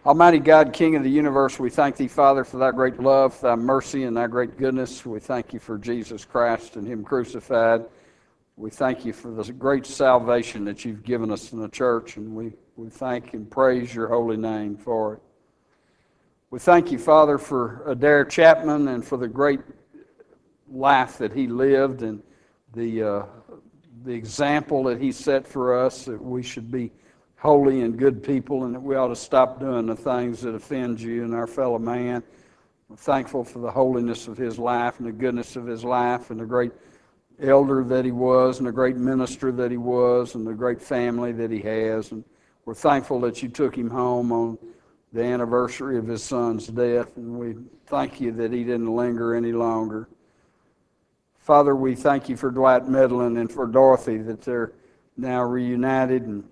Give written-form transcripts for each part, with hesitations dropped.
Almighty God, King of the universe, we thank Thee, Father, for Thy great love, Thy mercy, and Thy great goodness. We thank You for Jesus Christ and Him crucified. We thank You for the great salvation that You've given us in the church, and we thank and praise Your holy name for it. We thank You, Father, for Adair Chapman and for the great life that he lived and the example that he set for us, that we should be holy and good people, and that we ought to stop doing the things that offend You and our fellow man. We're thankful for the holiness of his life and the goodness of his life and the great elder that he was and the great minister that he was and the great family that he has. And we're thankful that You took him home on the anniversary of his son's death, and we thank You that he didn't linger any longer. Father, we thank You for Dwight Medlin and for Dorothy, that they're now reunited and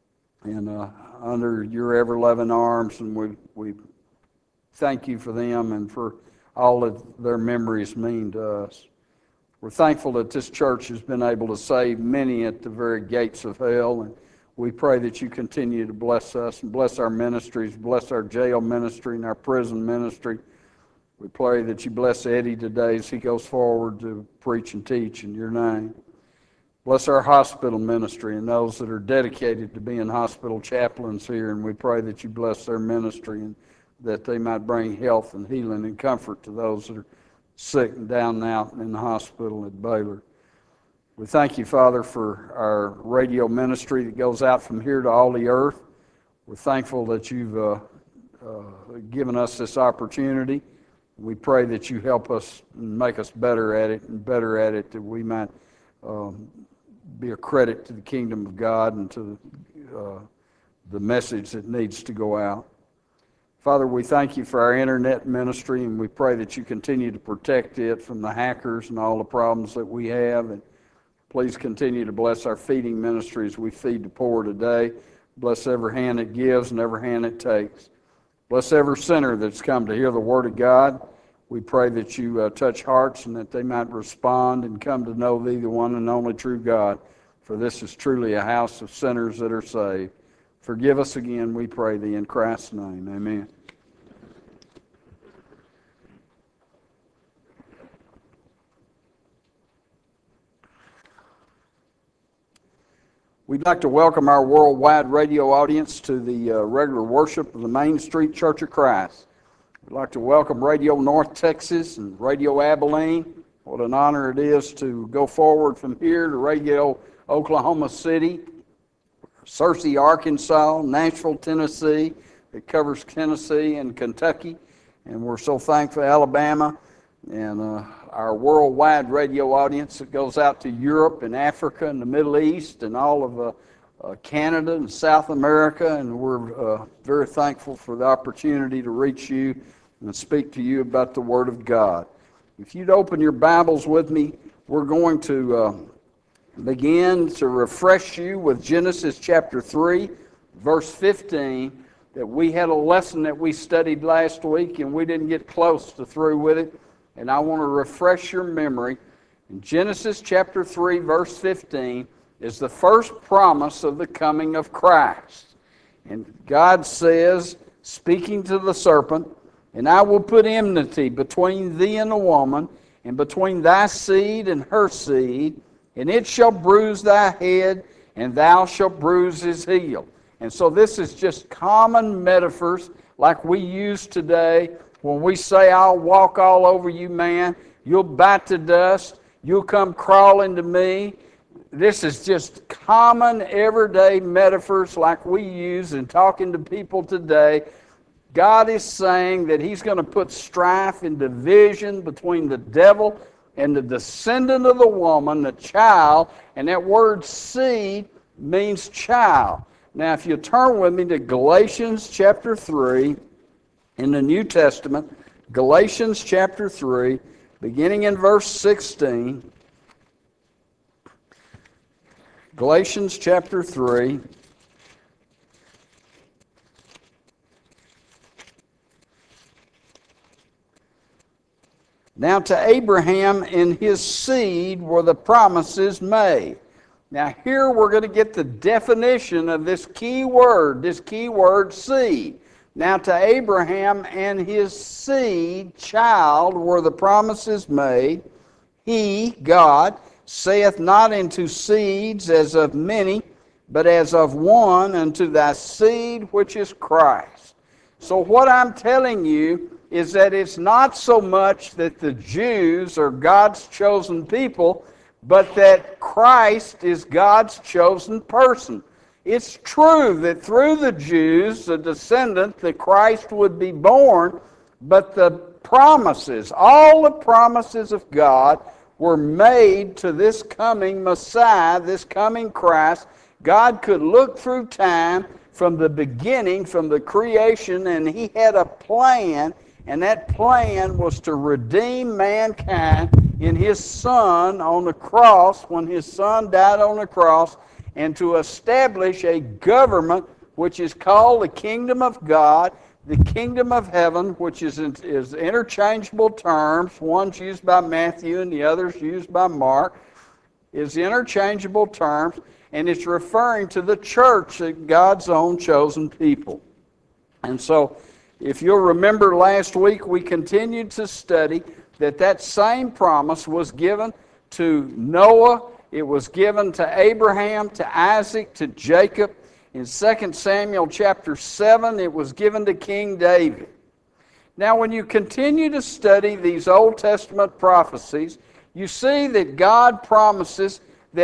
under Your ever-loving arms, and we thank You for them and for all that their memories mean to us. We're thankful that this church has been able to save many at the very gates of hell, and we pray that You continue to bless us and bless our ministries, bless our jail ministry and our prison ministry. We pray that You bless Eddie today as he goes forward to preach and teach in Your name. Bless our hospital ministry and those that are dedicated to being hospital chaplains here, and we pray that You bless their ministry and that they might bring health and healing and comfort to those that are sick and down and out in the hospital at Baylor. We thank You, Father, for our radio ministry that goes out from here to all the earth. We're thankful that You've given us this opportunity. We pray that You help us and make us better at it, that we might be a credit to the kingdom of God and to the message that needs to go out. Father, we thank You for our internet ministry, and we pray that You continue to protect it from the hackers and all the problems that we have. And please continue to bless our feeding ministry as we feed the poor today. Bless every hand that gives and every hand that takes. Bless every sinner that's come to hear the Word of God. We pray that You touch hearts and that they might respond and come to know Thee, the one and only true God. For this is truly a house of sinners that are saved. Forgive us again, we pray Thee, in Christ's name. Amen. We'd like to welcome our worldwide radio audience to the regular worship of the Main Street Church of Christ. We'd like to welcome Radio North Texas and Radio Abilene. What an honor it is to go forward from here to Radio Oklahoma City, Searcy, Arkansas, Nashville, Tennessee. It covers Tennessee and Kentucky. And we're so thankful, Alabama, and our worldwide radio audience that goes out to Europe and Africa and the Middle East and all of Canada and South America. And we're very thankful for the opportunity to reach you and speak to you about the Word of God. If you'd open your Bibles with me, we're going to begin to refresh you with Genesis chapter 3, verse 15, that we had a lesson that we studied last week and we didn't get close to through with it. And I want to refresh your memory. In Genesis chapter 3, verse 15, is the first promise of the coming of Christ. And God says, speaking to the serpent, "And I will put enmity between thee and the woman, and between thy seed and her seed, and it shall bruise thy head, and thou shalt bruise his heel." And so this is just common metaphors like we use today when we say, "I'll walk all over you, man. You'll bite the dust. You'll come crawling to me." This is just common everyday metaphors like we use in talking to people today. God is saying that He's going to put strife and division between the devil and the descendant of the woman, the child, and that word seed means child. Now, if you turn with me to Galatians chapter 3 in the New Testament, Galatians chapter 3, beginning in verse 16. Galatians chapter 3. Now to Abraham and his seed were the promises made. Now here we're going to get the definition of this key word seed. Now to Abraham and his seed, child, were the promises made. He, God, saith not unto seeds as of many, but as of one, unto thy seed, which is Christ. So what I'm telling you is that it's not so much that the Jews are God's chosen people, but that Christ is God's chosen person. It's true that through the Jews, the descendant, that Christ would be born, but the promises, all the promises of God were made to this coming Messiah, this coming Christ. God could look through time from the beginning, from the creation, and He had a plan, and that plan was to redeem mankind in His Son on the cross, when His Son died on the cross, and to establish a government which is called the kingdom of God, the kingdom of heaven, which is interchangeable terms. One's used by Matthew and the other's used by Mark, is interchangeable terms, and it's referring to the church, God's own chosen people. And so, if you'll remember last week, we continued to study that same promise was given to Noah, it was given to Abraham, to Isaac, to Jacob. In 2 Samuel chapter 7, it was given to King David. Now, when you continue to study these Old Testament prophecies, you see that God promises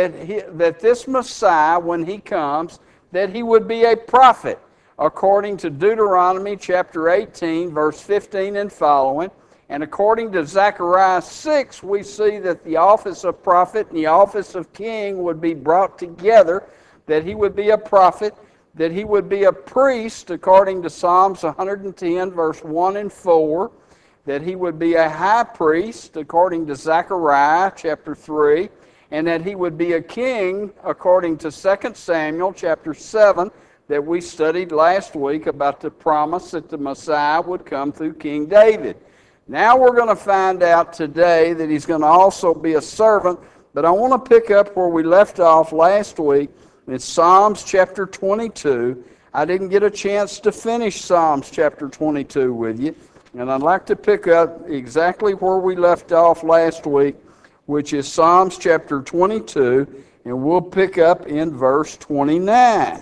that this Messiah, when He comes, that He would be a prophet, according to Deuteronomy chapter 18, verse 15 and following. And according to Zechariah 6, we see that the office of prophet and the office of king would be brought together, that he would be a prophet, that he would be a priest, according to Psalms 110, verse 1 and 4, that he would be a high priest, according to Zechariah chapter 3, and that he would be a king, according to 2 Samuel chapter 7, that we studied last week about the promise that the Messiah would come through King David. Now we're going to find out today that He's going to also be a servant, but I want to pick up where we left off last week in Psalms chapter 22. I didn't get a chance to finish Psalms chapter 22 with you, and I'd like to pick up exactly where we left off last week, which is Psalms chapter 22, and we'll pick up in verse 29.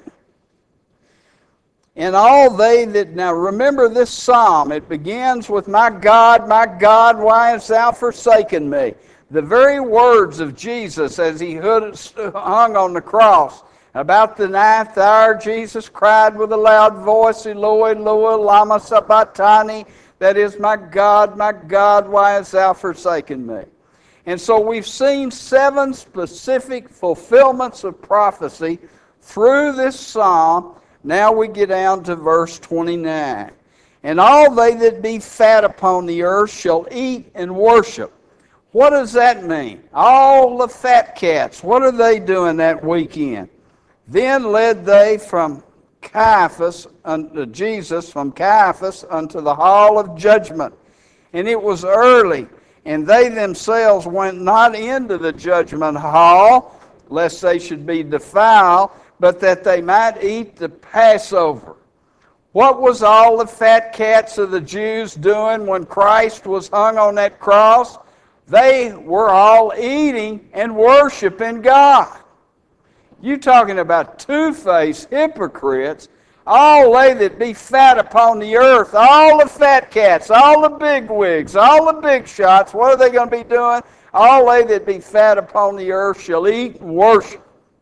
And all they that, now remember this psalm, it begins with, my God, why hast thou forsaken me? The very words of Jesus as He hung on the cross. About the ninth hour, Jesus cried with a loud voice, Eloi, Eloi, lama sabachthani, that is, my God, why hast thou forsaken me? And so we've seen 7 specific fulfillments of prophecy through this psalm. Now we get down to verse 29. And all they that be fat upon the earth shall eat and worship. What does that mean? All the fat cats, what are they doing that weekend? Then led they from Caiaphas unto Jesus, from Caiaphas unto the hall of judgment. And it was early, and they themselves went not into the judgment hall, lest they should be defiled, but that they might eat the Passover. What was all the fat cats of the Jews doing when Christ was hung on that cross? They were all eating and worshiping God. You talking about two-faced hypocrites, all they that be fat upon the earth, all the fat cats, all the big wigs, all the big shots, what are they going to be doing? All they that be fat upon the earth shall eat and worship.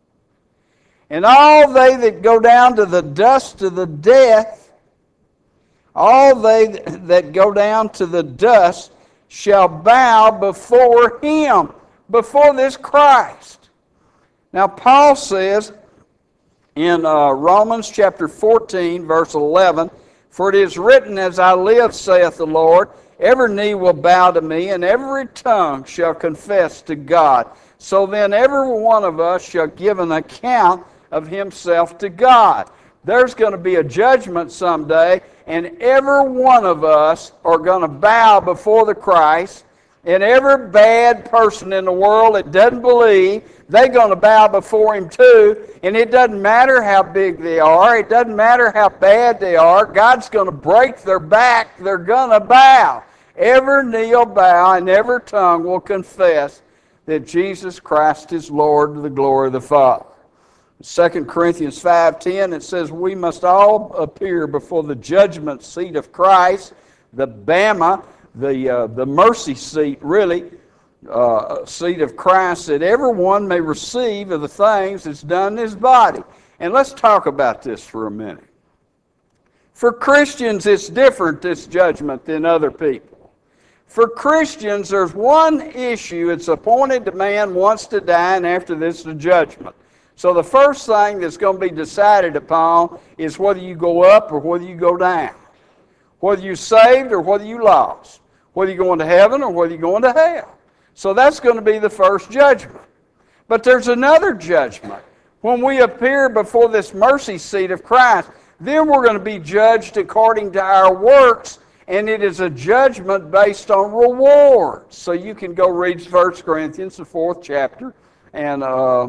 And all they that go down to the dust of the death, all they that go down to the dust shall bow before Him, before this Christ. Now Paul says in Romans chapter 14, verse 11, for it is written, as I live, saith the Lord, every knee will bow to me, and every tongue shall confess to God. So then every one of us shall give an account of himself to God. There's going to be a judgment someday, and every one of us are going to bow before the Christ, And every bad person in the world that doesn't believe, they're going to bow before him too. And it doesn't matter how big they are. It doesn't matter how bad they are. God's going to break their back. They're going to bow. Every knee will bow and every tongue will confess that Jesus Christ is Lord to the glory of the Father. 2 Corinthians 5:10, it says, we must all appear before the judgment seat of Christ, the Bama, the mercy seat, really, seat of Christ, that everyone may receive of the things that's done in his body. And let's talk about this for a minute. For Christians, it's different, this judgment, than other people. For Christians, there's one issue. It's appointed to man once to die, and after this, the judgment. So the first thing that's going to be decided upon is whether you go up or whether you go down. Whether you're saved or whether you lost. Whether you're going to heaven or whether you're going to hell. So that's going to be the first judgment. But there's another judgment. When we appear before this mercy seat of Christ, then we're going to be judged according to our works, and it is a judgment based on rewards. So you can go read 1 Corinthians, the 4th chapter, and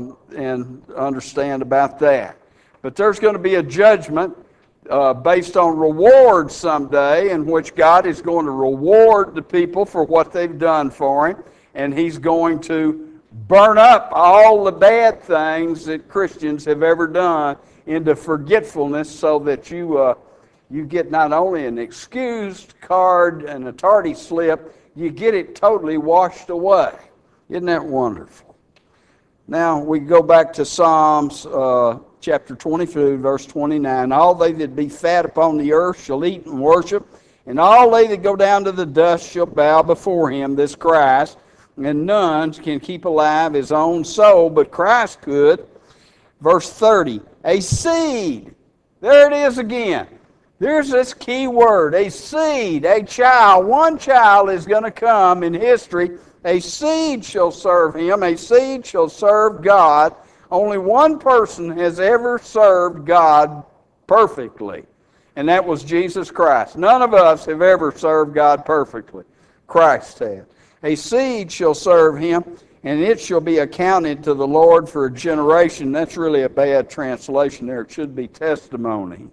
understand about that. But there's going to be a judgment based on rewards someday, in which God is going to reward the people for what they've done for him, and he's going to burn up all the bad things that Christians have ever done into forgetfulness, so that you get not only an excused card and a tardy slip, you get it totally washed away. Isn't that wonderful? Now we go back to Psalms chapter 22, verse 29. All they that be fat upon the earth shall eat and worship, and all they that go down to the dust shall bow before him, this Christ. And none can keep alive his own soul, but Christ could. Verse 30, a seed. There it is again. There's this key word, a seed, a child. One child is going to come in history. A seed shall serve him. A seed shall serve God. Only one person has ever served God perfectly, and that was Jesus Christ. None of us have ever served God perfectly. Christ has. A seed shall serve him, and it shall be accounted to the Lord for a generation. That's really a bad translation there. It should be testimony.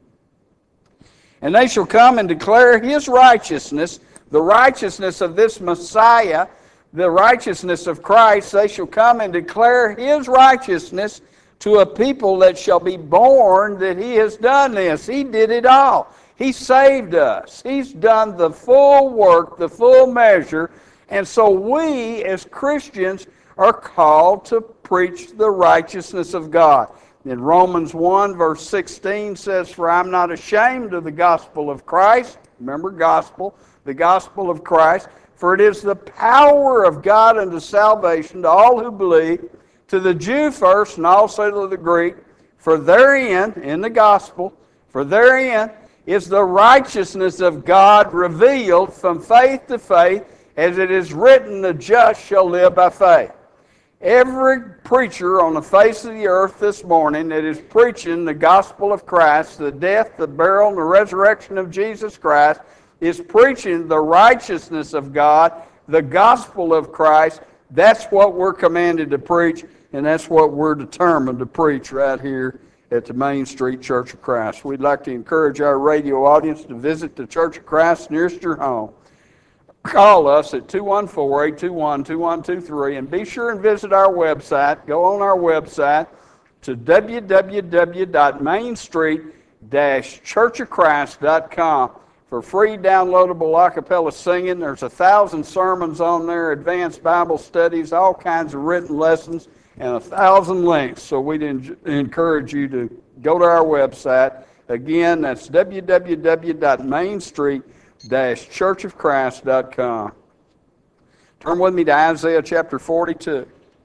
And they shall come and declare his righteousness, the righteousness of this Messiah, the righteousness of Christ. They shall come and declare his righteousness to a people that shall be born, that he has done this. He did it all. He saved us. He's done the full work, the full measure. And so we, as Christians, are called to preach the righteousness of God. In Romans 1, verse 16 says, for I'm not ashamed of the gospel of Christ. Remember, gospel, the gospel of Christ. For it is the power of God unto salvation to all who believe, to the Jew first and also to the Greek. For therein, in the gospel, for therein is the righteousness of God revealed from faith to faith, as it is written, the just shall live by faith. Every preacher on the face of the earth this morning that is preaching the gospel of Christ, the death, the burial, and the resurrection of Jesus Christ, is preaching the righteousness of God, the gospel of Christ. That's what we're commanded to preach, and that's what we're determined to preach right here at the Main Street Church of Christ. We'd like to encourage our radio audience to visit the Church of Christ nearest your home. Call us at 214-821-2123, and be sure and visit our website. Go on our website to www.mainstreet-churchofchrist.com for free downloadable a cappella singing. There's 1,000 sermons on there, advanced Bible studies, all kinds of written lessons, and 1,000 links. So we'd encourage you to go to our website. Again, that's www.mainstreet-churchofchrist.com. Turn with me to Isaiah chapter 42.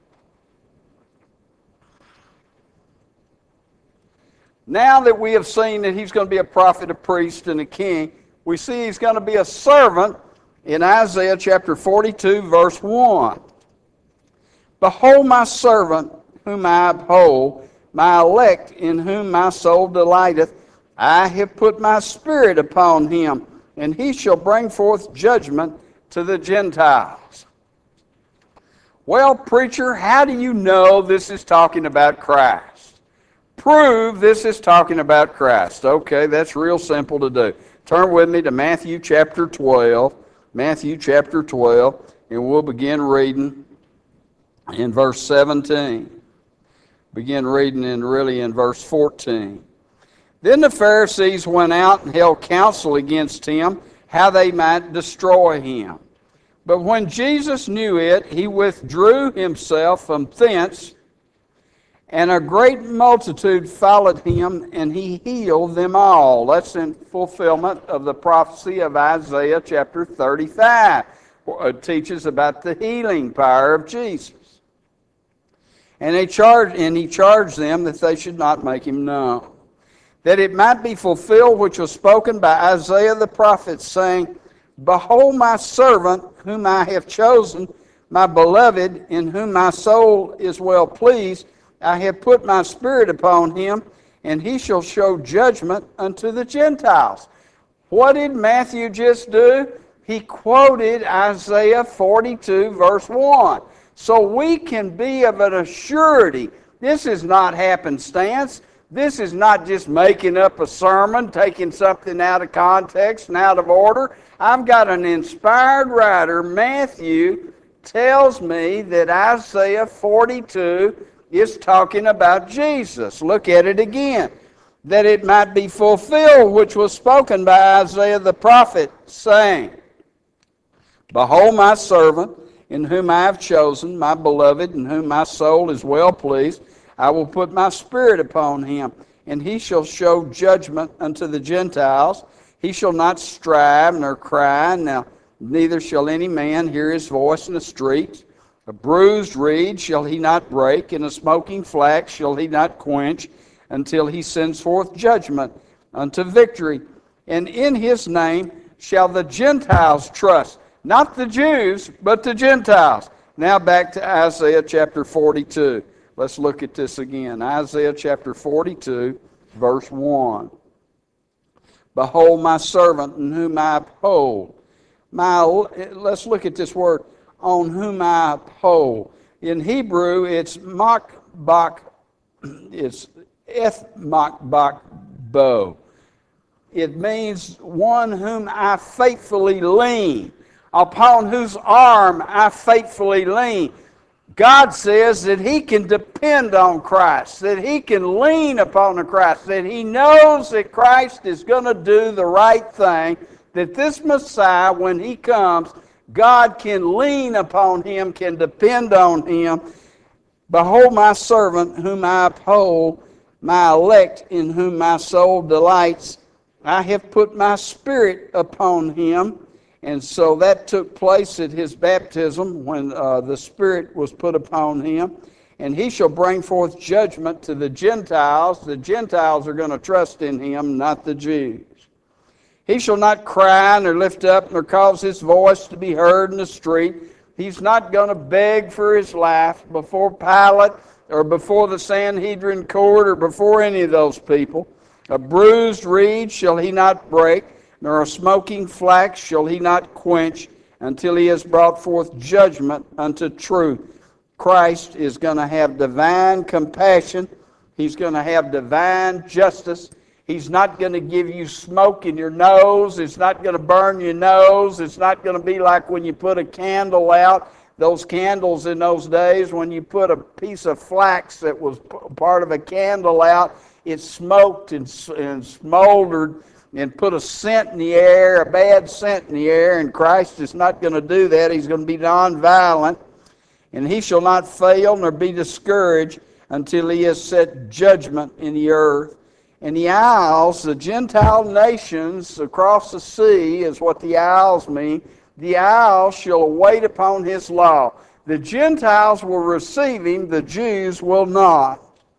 Now that we have seen that he's going to be a prophet, a priest, and a king, we see he's going to be a servant in Isaiah chapter 42, verse 1. Behold my servant, whom I uphold, my elect, in whom my soul delighteth. I have put my spirit upon him, and he shall bring forth judgment to the Gentiles. Well, preacher, how do you know this is talking about Christ? Prove this is talking about Christ. Okay, that's real simple to do. Turn with me to Matthew chapter 12. Matthew chapter 12, and we'll begin reading in verse 17. Begin reading in verse 14. Then the Pharisees went out and held counsel against him, how they might destroy him. But when Jesus knew it, he withdrew himself from thence, and a great multitude followed him, and he healed them all. That's in fulfillment of the prophecy of Isaiah chapter 35. It teaches about the healing power of Jesus. And he charged them that they should not make him known, that it might be fulfilled which was spoken by Isaiah the prophet, saying, Behold my servant, whom I have chosen, my beloved, in whom my soul is well pleased. I have put my spirit upon him, and he shall show judgment unto the Gentiles. What did Matthew just do? He quoted Isaiah 42, verse 1. So we can be of an assurity. This is not happenstance. This is not just making up a sermon, taking something out of context and out of order. I've got an inspired writer. Matthew tells me that Isaiah 42 is talking about Jesus. Look at it again. That it might be fulfilled which was spoken by Isaiah the prophet, saying, Behold my servant, in whom I have chosen, my beloved, in whom my soul is well pleased. I will put my spirit upon him, and he shall show judgment unto the Gentiles. He shall not strive nor cry, now neither shall any man hear his voice in the streets. A bruised reed shall he not break, and a smoking flax shall he not quench, until he sends forth judgment unto victory. And in his name shall the Gentiles trust. Not the Jews, but the Gentiles. Now back to Isaiah chapter 42. Let's look at this again. Isaiah chapter 42, verse 1. Behold my servant, in whom I uphold. Let's look at this word, on whom I uphold. In Hebrew, it's makbak, it's ethmakbak bo. It means one whom I faithfully lean, upon whose arm I faithfully lean. God says that he can depend on Christ, that he can lean upon the Christ, that he knows that Christ is going to do the right thing, that this Messiah, when he comes, God can lean upon him, can depend on him. Behold my servant, whom I uphold, my elect, in whom my soul delights. I have put my spirit upon him. And so that took place at his baptism when the Spirit was put upon him. And he shall bring forth judgment to the Gentiles. The Gentiles are going to trust in him, not the Jews. He shall not cry nor lift up nor cause his voice to be heard in the street. He's not going to beg for his life before Pilate or before the Sanhedrin court or before any of those people. A bruised reed shall he not break, nor a smoking flax shall he not quench, until he has brought forth judgment unto truth. Christ is going to have divine compassion. He's going to have divine justice. He's not going to give you smoke in your nose. It's not going to burn your nose. It's not going to be like when you put a candle out. Those candles in those days, when you put a piece of flax that was part of a candle out, it smoked and smoldered and put a scent in the air, a bad scent in the air, and Christ is not going to do that. He's going to be nonviolent, and he shall not fail nor be discouraged until he has set judgment in the earth. And the isles, the Gentile nations across the sea is what the isles mean. The isles shall await upon his law. The Gentiles will receive him, the Jews will not.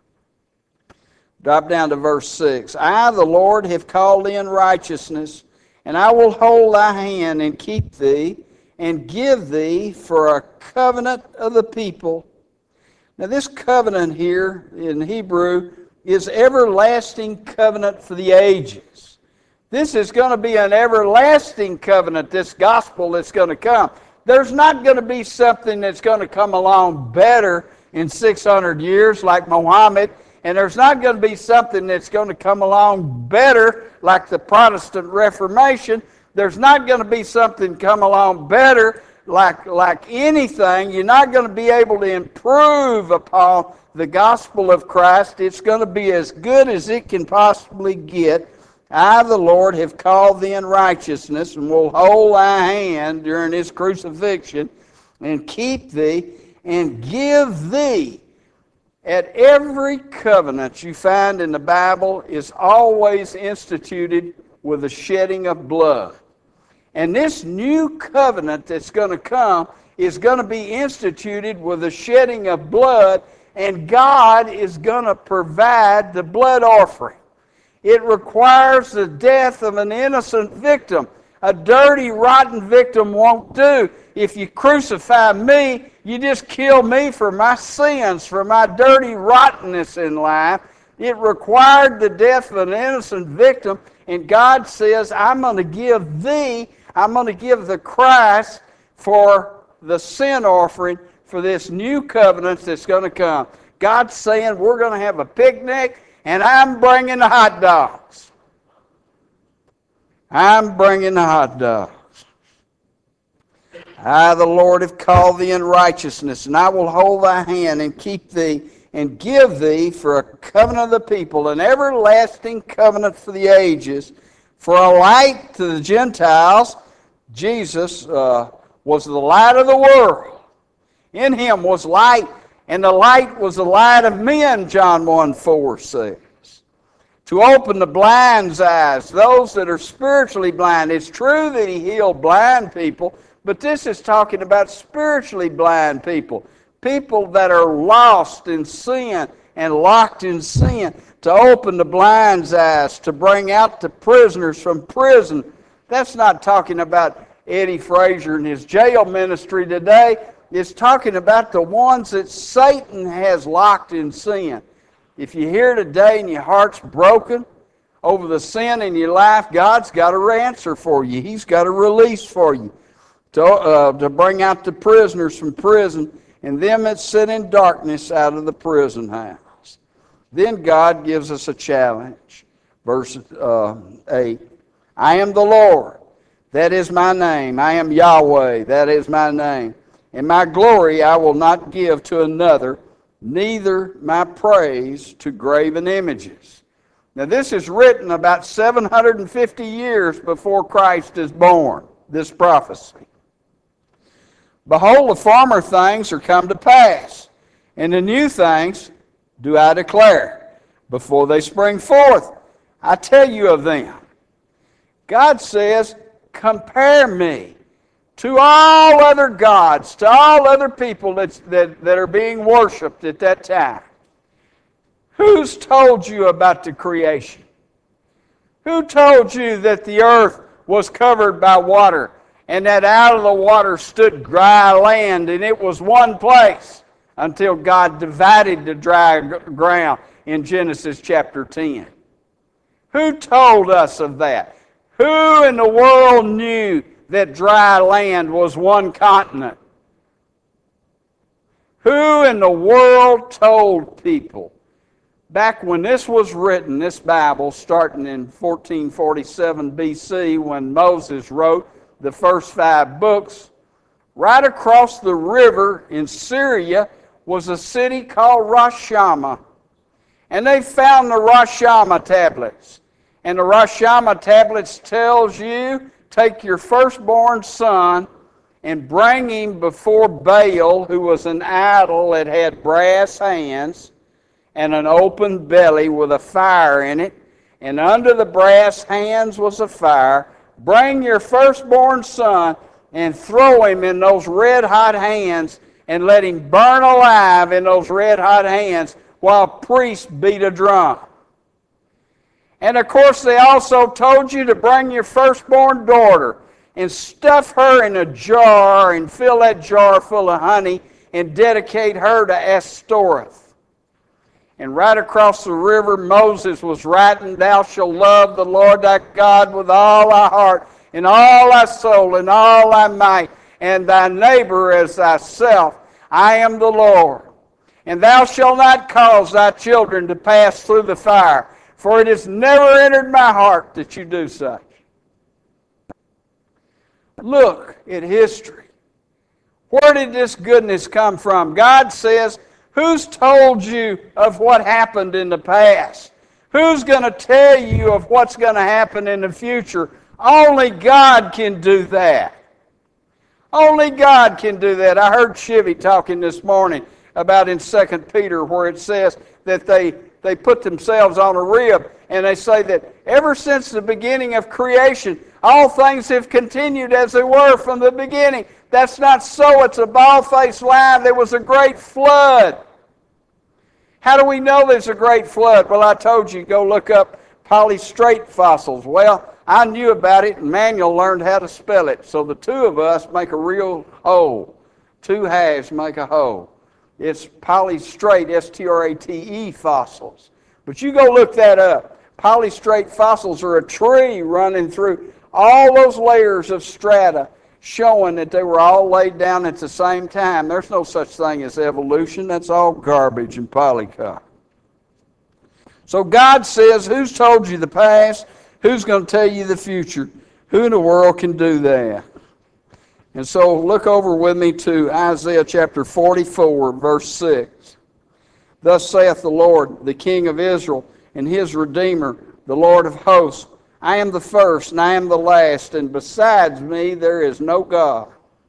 Drop down to verse 6. I, the Lord, have called in righteousness, and I will hold thy hand and keep thee, and give thee for a covenant of the people. Now this covenant here in Hebrew is everlasting covenant for the ages. This is going to be an everlasting covenant, this gospel that's going to come. There's not going to be something that's going to come along better in 600 years like Muhammad, and there's not going to be something that's going to come along better like the Protestant Reformation. There's not going to be something come along better like anything. You're not going to be able to improve upon the gospel of Christ. It's going to be as good as it can possibly get. I, the Lord, have called thee in righteousness, and will hold thy hand during his crucifixion, and keep thee, and give thee. At every covenant you find in the Bible is always instituted with the shedding of blood. And this new covenant that's going to come is going to be instituted with the shedding of blood, and God is going to provide the blood offering. It requires the death of an innocent victim. A dirty, rotten victim won't do. If you crucify me, you just kill me for my sins, for my dirty rottenness in life. It required the death of an innocent victim, and God says, I'm going to give thee, I'm going to give the Christ for the sin offering for this new covenant that's going to come. God's saying, we're going to have a picnic, and I'm bringing the hot dogs. I'm bringing the hot dogs. I, the Lord, have called thee in righteousness, and I will hold thy hand and keep thee, and give thee for a covenant of the people, an everlasting covenant for the ages, for a light to the Gentiles. Jesus was the light of the world. In him was light, and the light was the light of men, John 1:4 says. To open the blind's eyes, those that are spiritually blind. It's true that he healed blind people, but this is talking about spiritually blind people. People that are lost in sin and locked in sin. To open the blind's eyes, to bring out the prisoners from prison. That's not talking about Eddie Frazier and his jail ministry today. It's talking about the ones that Satan has locked in sin. If you're here today and your heart's broken over the sin in your life, God's got a answer for you. He's got a release for you to bring out the prisoners from prison and them that sit in darkness out of the prison house. Then God gives us a challenge. Verse 8, I am the Lord, that is my name. I am Yahweh, that is my name. And my glory I will not give to another, neither my praise to graven images. Now this is written about 750 years before Christ is born, this prophecy. Behold, the former things are come to pass, and the new things do I declare. Before they spring forth, I tell you of them. God says, compare me to all other gods, to all other people that are being worshipped at that time. Who's told you about the creation? Who told you that the earth was covered by water and that out of the water stood dry land, and it was one place until God divided the dry ground in Genesis chapter 10? Who told us of that? Who in the world knew that dry land was one continent? Who in the world told people? Back when this was written, this Bible, starting in 1447 BC, when Moses wrote the first 5 books, right across the river in Syria was a city called Rosh Hashanah. And they found the Rosh Hashanah tablets. And the Rosh Hashanah tablets tells you, take your firstborn son and bring him before Baal, who was an idol that had brass hands and an open belly with a fire in it, and under the brass hands was a fire. Bring your firstborn son and throw him in those red-hot hands and let him burn alive in those red-hot hands while priests beat a drum. And of course they also told you to bring your firstborn daughter and stuff her in a jar and fill that jar full of honey and dedicate her to Ashtoreth. And right across the river, Moses was writing, thou shalt love the Lord thy God with all thy heart and all thy soul and all thy might, and thy neighbor as thyself. I am the Lord. And thou shalt not cause thy children to pass through the fire, for it has never entered my heart that you do such. Look at history. Where did this goodness come from? God says, who's told you of what happened in the past? Who's going to tell you of what's going to happen in the future? Only God can do that. Only God can do that. I heard Chivy talking this morning about in 2 Peter where it says that they put themselves on a rib and they say that ever since the beginning of creation, all things have continued as they were from the beginning. That's not so. It's a bald-faced lie. There was a great flood. How do we know there's a great flood? Well, I told you, go look up polystrate fossils. Well, I knew about it, and Manuel learned how to spell it. So the two of us make a real whole. Two halves make a whole. It's polystrate, S-T-R-A-T-E fossils. But you go look that up. Polystrate fossils are a tree running through all those layers of strata, showing that they were all laid down at the same time. There's no such thing as evolution. That's all garbage and polycarp. So God says, who's told you the past? Who's going to tell you the future? Who in the world can do that? And so look over with me to Isaiah chapter 44, verse 6. Thus saith the Lord, the King of Israel, and his Redeemer, the Lord of hosts, I am the first, and I am the last, and besides me there is no God.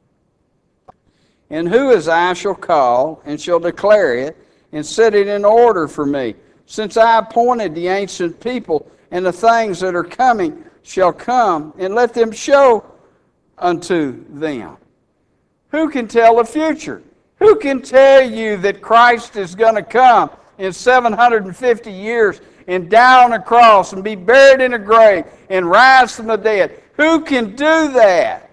And who as I shall call, and shall declare it, and set it in order for me? Since I appointed the ancient people, and the things that are coming shall come, and let them show unto them. Who can tell the future? Who can tell you that Christ is going to come in 750 years and die on a cross and be buried in a grave and rise from the dead? Who can do that?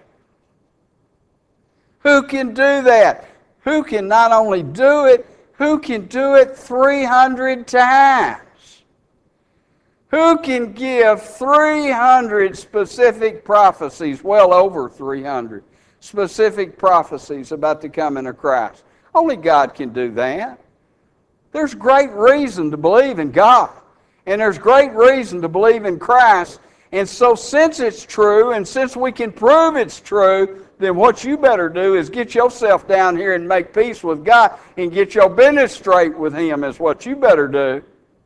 Who can do that? Who can not only do it, who can do it 300 times? Who can give 300 specific prophecies, well over 300 specific prophecies about the coming of Christ? Only God can do that. There's great reason to believe in God. And there's great reason to believe in Christ. And so since it's true, and since we can prove it's true, then what you better do is get yourself down here and make peace with God and get your business straight with Him is what you better do.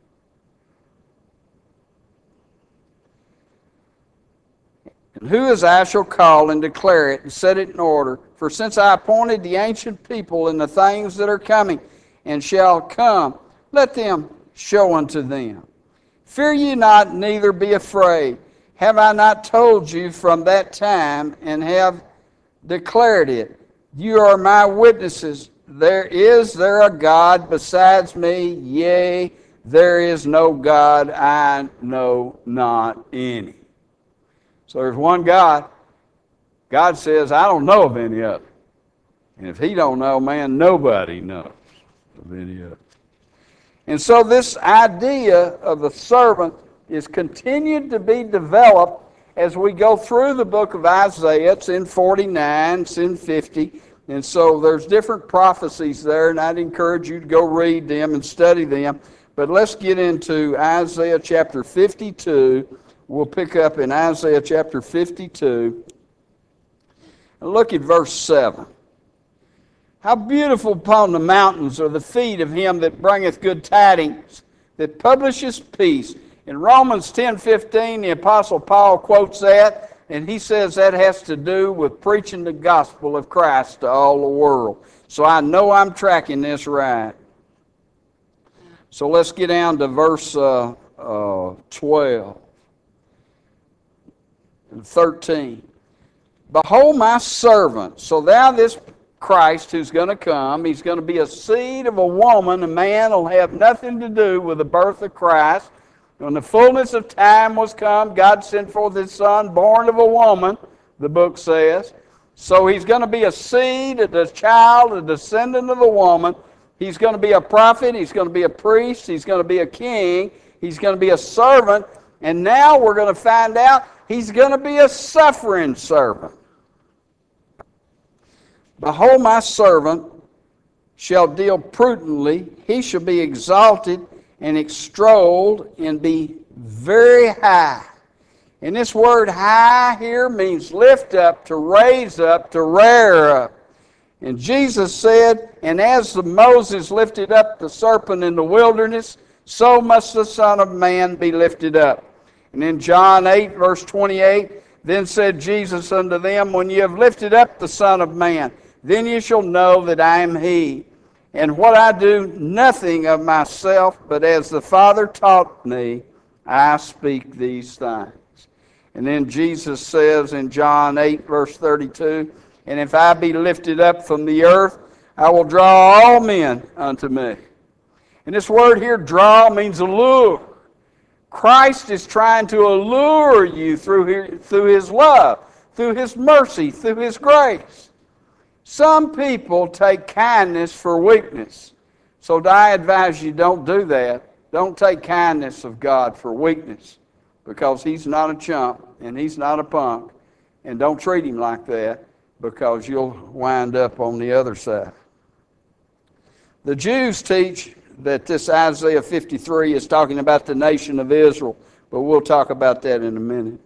And who as I shall call and declare it and set it in order? For since I appointed the ancient people in the things that are coming and shall come, let them show unto them. Fear ye not, neither be afraid. Have I not told you from that time, and have declared it? You are my witnesses. Is there a God besides me? Yea, there is no God, I know not any. So there's one God. God says, I don't know of any other. And if He don't know, man, nobody knows of any other. And so this idea of the servant is continued to be developed as we go through the book of Isaiah. It's in 49, it's in 50. And so there's different prophecies there, and I'd encourage you to go read them and study them. But let's get into Isaiah chapter 52. We'll pick up in Isaiah chapter 52. And look at verse 7. How beautiful upon the mountains are the feet of him that bringeth good tidings, that publisheth peace. In Romans 10:15, the Apostle Paul quotes that, and he says that has to do with preaching the gospel of Christ to all the world. So I know I'm tracking this right. So let's get down to verse 12 and 13. Behold my servant, so thou this Christ who's going to come, he's going to be a seed of a woman. A man will have nothing to do with the birth of Christ. When the fullness of time was come, God sent forth His Son, born of a woman, the book says. So he's going to be a seed, a child, a descendant of a woman. He's going to be a prophet. He's going to be a priest. He's going to be a king. He's going to be a servant. And now we're going to find out he's going to be a suffering servant. Behold, my servant shall deal prudently. He shall be exalted and extolled and be very high. And this word high here means lift up, to raise up, to rear up. And Jesus said, and as Moses lifted up the serpent in the wilderness, so must the Son of Man be lifted up. And in John 8, verse 28, then said Jesus unto them, when ye have lifted up the Son of Man, then ye shall know that I am He. And what I do, nothing of myself, but as the Father taught me, I speak these things. And then Jesus says in John 8, verse 32, and if I be lifted up from the earth, I will draw all men unto me. And this word here, draw, means allure. Christ is trying to allure you through His love, through His mercy, through His grace. Some people take kindness for weakness. So I advise you, don't do that. Don't take kindness of God for weakness, because He's not a chump and He's not a punk. And don't treat Him like that, because you'll wind up on the other side. The Jews teach that this Isaiah 53 is talking about the nation of Israel, but we'll talk about that in a minute.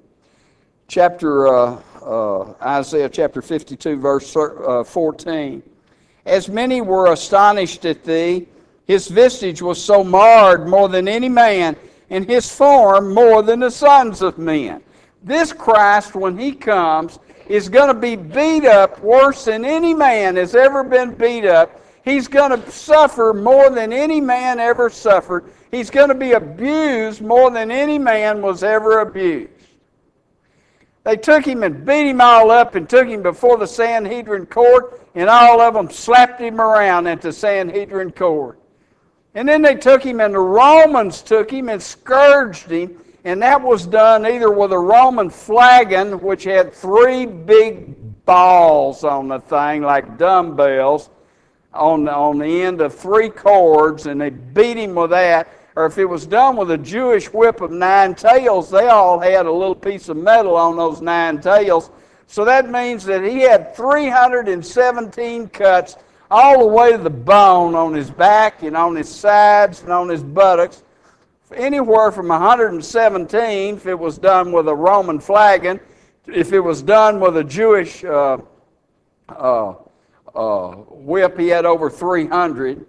Isaiah chapter 52, verse 14. As many were astonished at thee, his visage was so marred more than any man, and his form more than the sons of men. This Christ, when He comes, is going to be beat up worse than any man has ever been beat up. He's going to suffer more than any man ever suffered. He's going to be abused more than any man was ever abused. They took Him and beat Him all up and took Him before the Sanhedrin court, and all of them slapped Him around at the Sanhedrin court. And then they took Him, and the Romans took Him and scourged Him, and that was done either with a Roman flagon, which had 3 big balls on the thing, like dumbbells, on the end of 3 cords, and they beat Him with that. Or if it was done with a Jewish whip of 9 tails, they all had a little piece of metal on those 9 tails. So that means that He had 317 cuts all the way to the bone on His back and on His sides and on His buttocks. Anywhere from 117 if it was done with a Roman flagon. If it was done with a Jewish whip, he had over 300.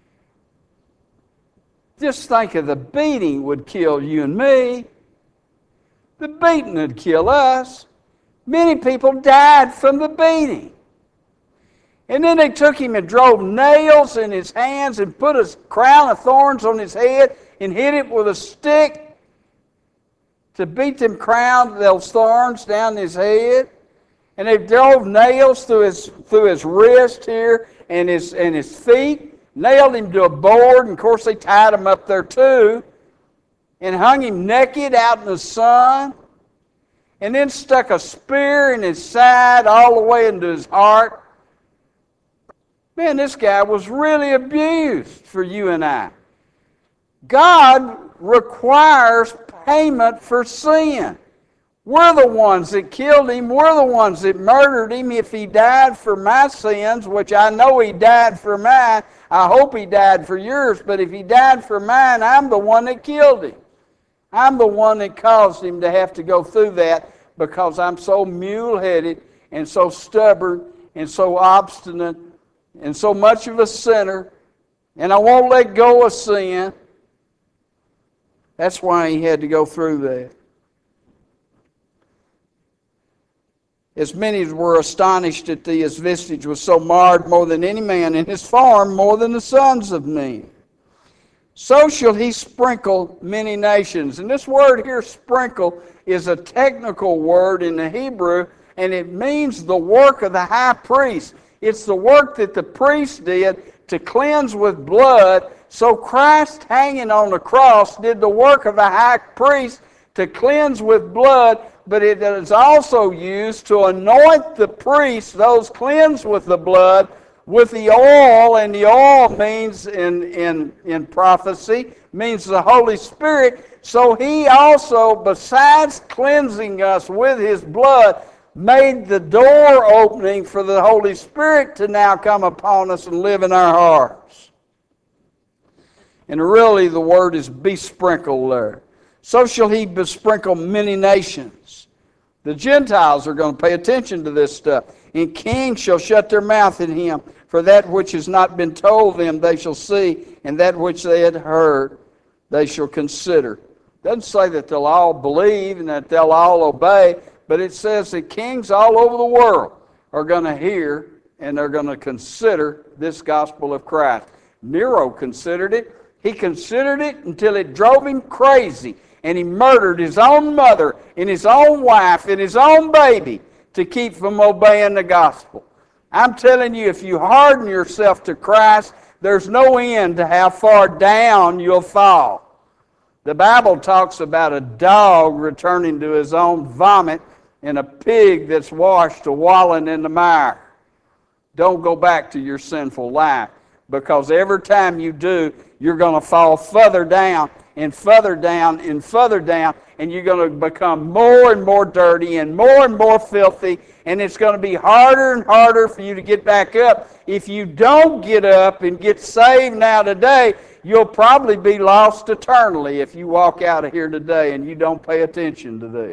Just think of the beating would kill you and me. The beating would kill us. Many people died from the beating. And then they took Him and drove nails in His hands and put a crown of thorns on His head and hit it with a stick to beat those thorns down His head. And they drove nails through his wrist here and his feet, nailed Him to a board, and of course they tied Him up there too, and hung Him naked out in the sun, and then stuck a spear in His side all the way into His heart. Man, this guy was really abused for you and I. God requires payment for sin. We're the ones that killed Him. We're the ones that murdered Him. If He died for my sins, which I know He died for mine, I hope He died for yours, but if He died for mine, I'm the one that killed Him. I'm the one that caused Him to have to go through that, because I'm so mule-headed and so stubborn and so obstinate and so much of a sinner, and I won't let go of sin. That's why He had to go through that. As many were astonished at thee, his visage was so marred more than any man, and his form more than the sons of men. So shall He sprinkle many nations. And this word here, sprinkle, is a technical word in the Hebrew, and it means the work of the high priest. It's the work that the priest did to cleanse with blood. So Christ hanging on the cross did the work of a high priest to cleanse with blood, but it is also used to anoint the priests, those cleansed with the blood, with the oil, and the oil means in prophecy, means the Holy Spirit. So He also, besides cleansing us with His blood, made the door opening for the Holy Spirit to now come upon us and live in our hearts. And really the word is besprinkle there. So shall he besprinkle many nations. The Gentiles are going to pay attention to this stuff. And kings shall shut their mouth in him, for that which has not been told them they shall see, and that which they had heard they shall consider. It doesn't say that they'll all believe and that they'll all obey, but it says that kings all over the world are going to hear and they're going to consider this gospel of Christ. Nero considered it. He considered it until it drove him crazy, and he murdered his own mother and his own wife and his own baby to keep from obeying the gospel. I'm telling you, if you harden yourself to Christ, there's no end to how far down you'll fall. The Bible talks about a dog returning to his own vomit and a pig that's washed to wallowing in the mire. Don't go back to your sinful life, because every time you do, you're going to fall further down and further down and further down, and you're going to become more and more dirty and more filthy, and it's going to be harder and harder for you to get back up. If you don't get up and get saved now today, you'll probably be lost eternally if you walk out of here today and you don't pay attention to this.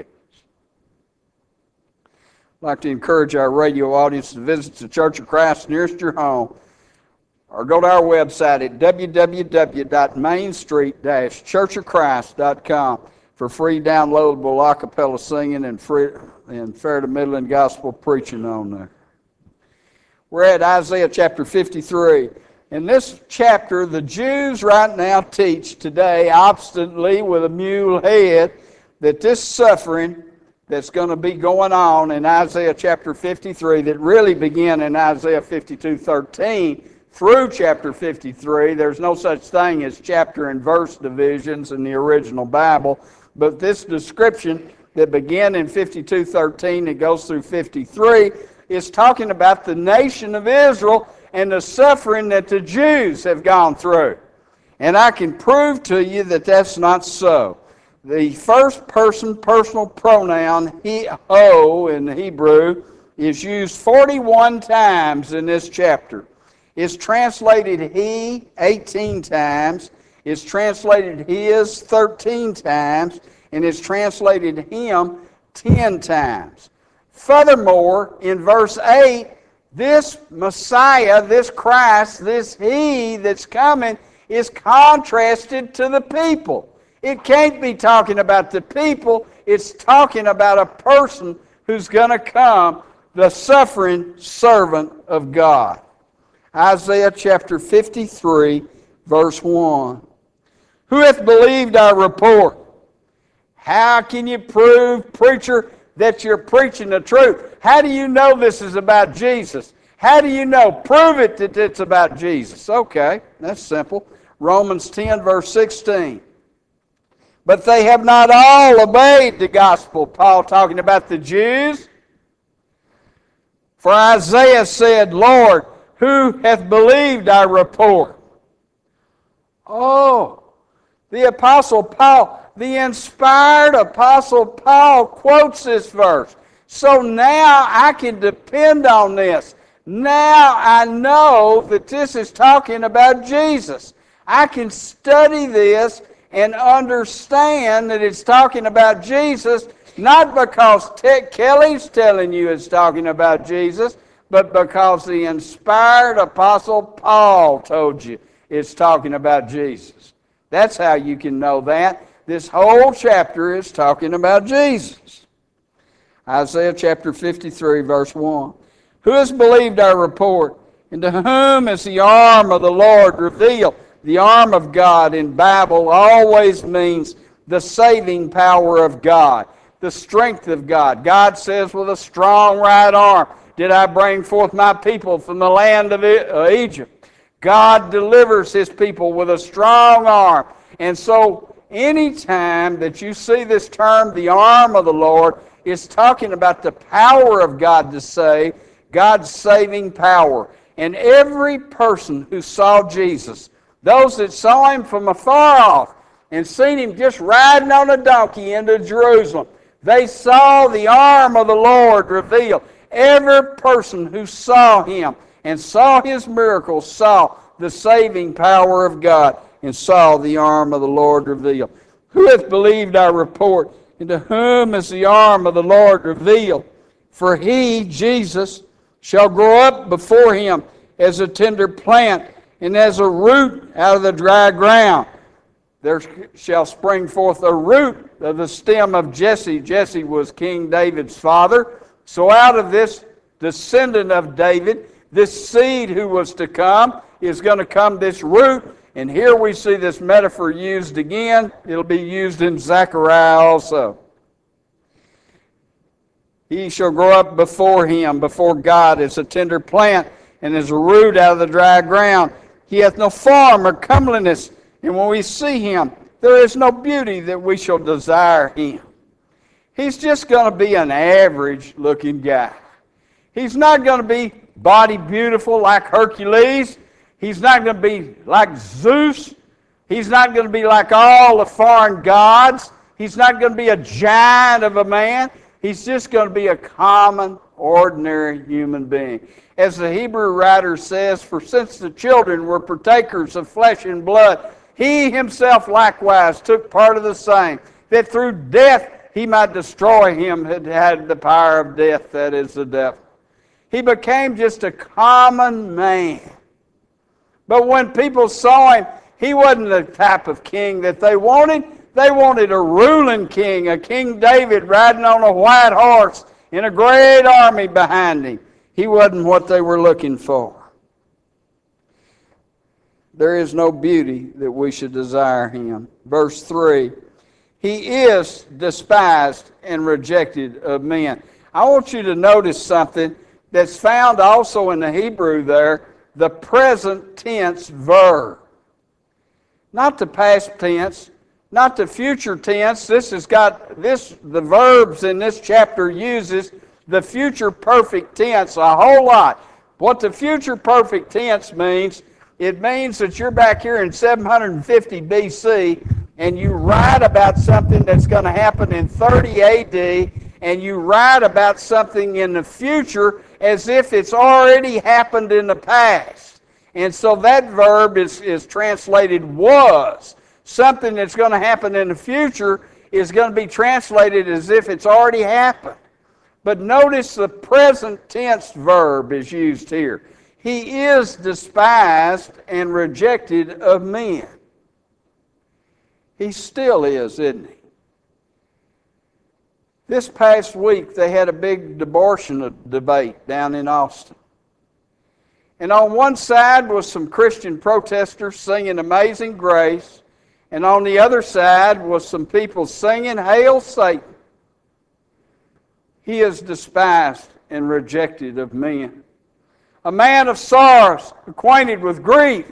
I'd like to encourage our radio audience to visit the Church of Christ nearest your home, or go to our website at www.mainstreet-churchofchrist.com for free downloadable a cappella singing and fair to middling gospel preaching on there. We're at Isaiah chapter 53. In this chapter, the Jews right now teach today obstinately with a mule head that this suffering that's going to be going on in Isaiah chapter 53 that really began in Isaiah 52:13 through chapter 53. There's no such thing as chapter and verse divisions in the original Bible, but this description that began in 52:13 that goes through 53 is talking about the nation of Israel and the suffering that the Jews have gone through. And I can prove to you that that's not so. The first person personal pronoun, ho, in the Hebrew, is used 41 times in this chapter. It's translated he 18 times, it's translated his 13 times, and it's translated him 10 times. Furthermore, in verse 8, this Messiah, this Christ, this he that's coming is contrasted to the people. It can't be talking about the people, it's talking about a person who's going to come, the suffering servant of God. Isaiah chapter 53, verse 1. Who hath believed our report? How can you prove, preacher, that you're preaching the truth? How do you know this is about Jesus? How do you know? Prove it that it's about Jesus. Okay, that's simple. Romans 10, verse 16. But they have not all obeyed the gospel. Paul talking about the Jews. For Isaiah said, Lord, who hath believed our report? Oh, the Apostle Paul, the inspired Apostle Paul quotes this verse. So now I can depend on this. Now I know that this is talking about Jesus. I can study this and understand that it's talking about Jesus, not because Kelly's telling you it's talking about Jesus, but because the inspired Apostle Paul told you it's talking about Jesus. That's how you can know that. This whole chapter is talking about Jesus. Isaiah chapter 53, verse 1. Who has believed our report? And to whom is the arm of the Lord revealed? The arm of God in Bible always means the saving power of God, the strength of God. God says, with a strong right arm did I bring forth my people from the land of Egypt. God delivers his people with a strong arm. And so anytime that you see this term, the arm of the Lord, it's talking about the power of God to save, God's saving power. And every person who saw Jesus, those that saw him from afar off and seen him just riding on a donkey into Jerusalem, They saw the arm of the Lord revealed. Every person who saw him and saw his miracles saw the saving power of God and saw the arm of the Lord revealed. Who hath believed our report, and to whom is the arm of the Lord revealed? For he, Jesus, shall grow up before him as a tender plant, and as a root out of the dry ground. There shall spring forth a root of the stem of Jesse. Jesse was King David's father. So out of this descendant of David, this seed who was to come, is going to come this root. And here we see this metaphor used again. It'll be used in Zechariah also. He shall grow up before him, before God, as a tender plant, and as a root out of the dry ground. He hath no form or comeliness, and when we see him, there is no beauty that we shall desire him. He's just going to be an average-looking guy. He's not going to be body beautiful like Hercules. He's not going to be like Zeus. He's not going to be like all the foreign gods. He's not going to be a giant of a man. He's just going to be a common, ordinary human being. As the Hebrew writer says, for since the children were partakers of flesh and blood, he himself likewise took part of the same, that through death he might destroy him that had the power of death, that is the devil. He became just a common man. But when people saw him, he wasn't the type of king that they wanted. They wanted a ruling king, a King David riding on a white horse and a great army behind him. He wasn't what they were looking for. There is no beauty that we should desire him. Verse 3, he is despised and rejected of men. I want you to notice something that's found also in the Hebrew there, the present tense verb. Not the past tense, not the future tense. The verbs in this chapter uses the future perfect tense a whole lot. What the future perfect tense means, it means that you're back here in 750 BC and you write about something that's going to happen in 30 AD, and you write about something in the future as if it's already happened in the past. And so that verb is translated was. Something that's going to happen in the future is going to be translated as if it's already happened. But notice the present tense verb is used here. He is despised and rejected of men. He still is, isn't he? This past week they had a big abortion debate down in Austin. And on one side was some Christian protesters singing Amazing Grace, and on the other side was some people singing Hail Satan. He is despised and rejected of men. A man of sorrows, acquainted with grief.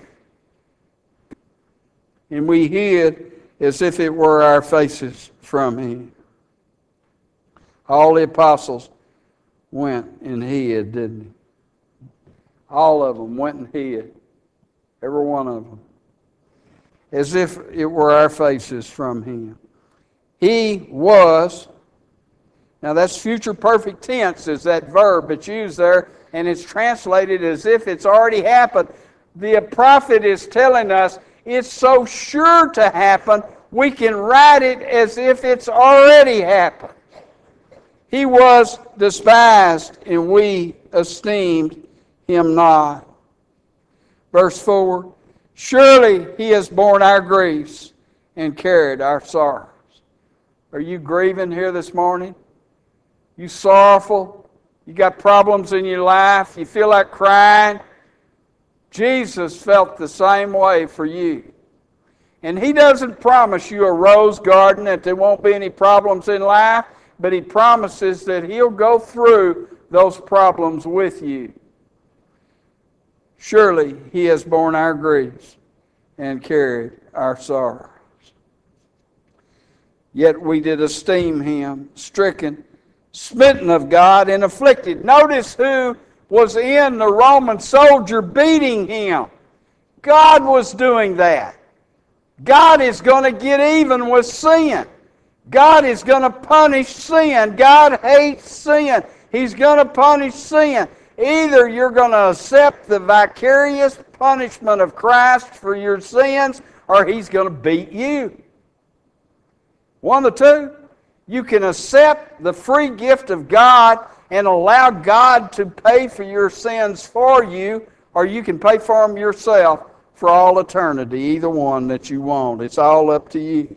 And we hid as if it were our faces from him. All the apostles went and hid, didn't they? All of them went and hid. Every one of them. As if it were our faces from him. He was. Now that's future perfect tense is that verb that's used there, and it's translated as if it's already happened. The prophet is telling us it's so sure to happen, we can write it as if it's already happened. He was despised, and we esteemed him not. Verse 4, surely he has borne our griefs and carried our sorrows. Are you grieving here this morning? You sorrowful? You got problems in your life? You feel like crying? Jesus felt the same way for you. And he doesn't promise you a rose garden that there won't be any problems in life, but he promises that he'll go through those problems with you. Surely he has borne our griefs and carried our sorrows. Yet we did esteem him stricken, smitten of God, and afflicted. Notice who was in the Roman soldier beating him. God was doing that. God is going to get even with sin. God is going to punish sin. God hates sin. He's going to punish sin. Either you're going to accept the vicarious punishment of Christ for your sins, or He's going to beat you. One of the two. You can accept the free gift of God and allow God to pay for your sins for you, or you can pay for them yourself for all eternity, either one that you want. It's all up to you.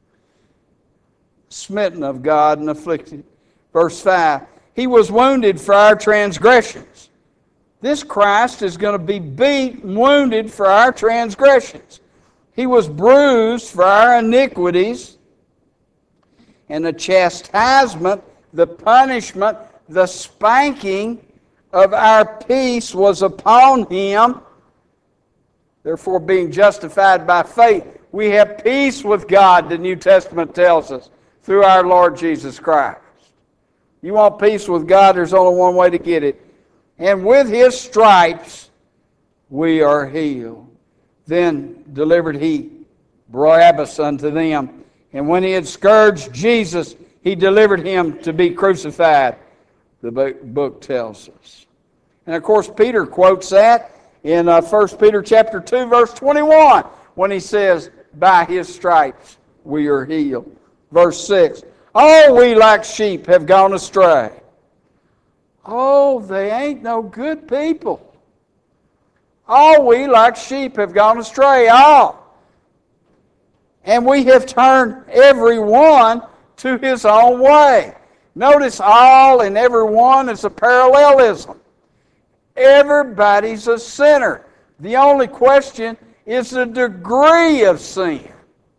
Smitten of God and afflicted. Verse 5, He was wounded for our transgressions. This Christ is going to be beat and wounded for our transgressions. He was bruised for our iniquities, and the chastisement, the punishment, the spanking of our peace was upon Him. Therefore, being justified by faith, we have peace with God, the New Testament tells us, through our Lord Jesus Christ. You want peace with God, there's only one way to get it. And with His stripes we are healed. Then delivered He Barabbas unto them. And when He had scourged Jesus, He delivered Him to be crucified, the book tells us. And of course, Peter quotes that in 1 Peter chapter 2, verse 21, when he says, by His stripes we are healed. Verse 6, all we like sheep have gone astray. Oh, they ain't no good people. All we like sheep have gone astray, all. And we have turned every one to his own way. Notice all and every one is a parallelism. Everybody's a sinner. The only question is the degree of sin.